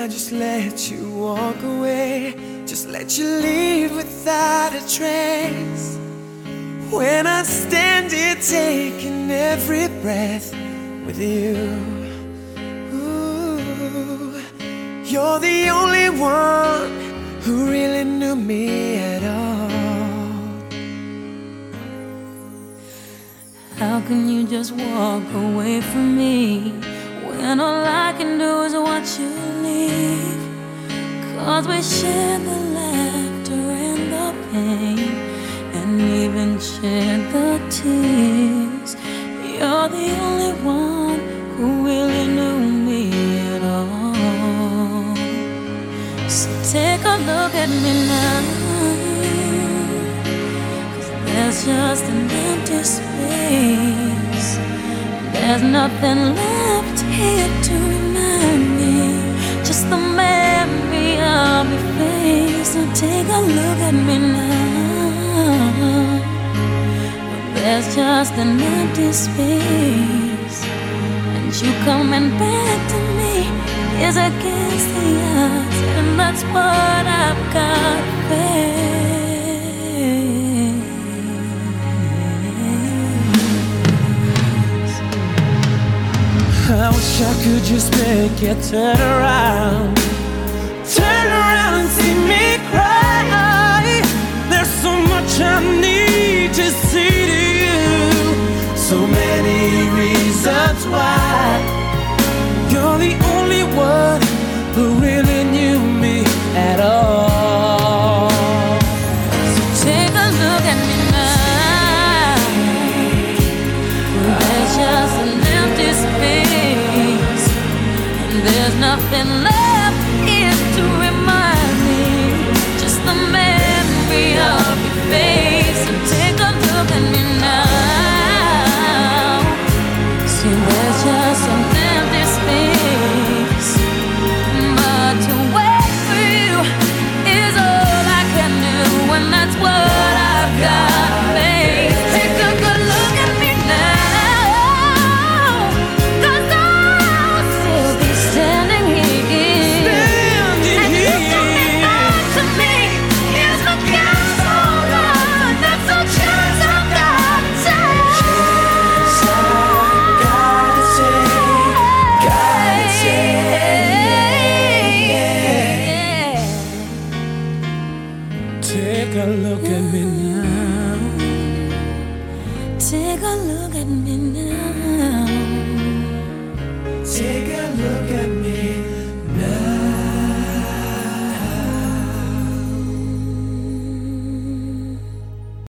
I just let you walk away, just let you leave without a trace. When I stand here taking every breath with you, ooh, you're the only one who really knew me at all. How can you just walk away from me when all I can do is watch you leave? 'Cause we share the laughter and the pain, and even share the tears. You're the only one who really knew me at all. So take a look at me now, 'cause there's just an empty space. There's nothing left here to remind me, just the memory of your face. So take a look at me now. There's just an empty space, and you coming back to me is against the odds, and that's what I've got to face. I wish I could just make you turn around and see me cry. There's so much I need to say to you, so many reasons why. You're the only one who really knew me at all. So take a look at me now. There's just an empty space, and there's nothing left here to remind me, just the memory of your face. So take a look at me now. See, there's just an empty space, but to wait for you is all I can do, and that's what I've got to face. Take a good look at me now, 'cause I'll still be standing here, and you coming back to me is the chance I've got. That's the chance I've got to take. Take a look at me now. Take a look at me now. Take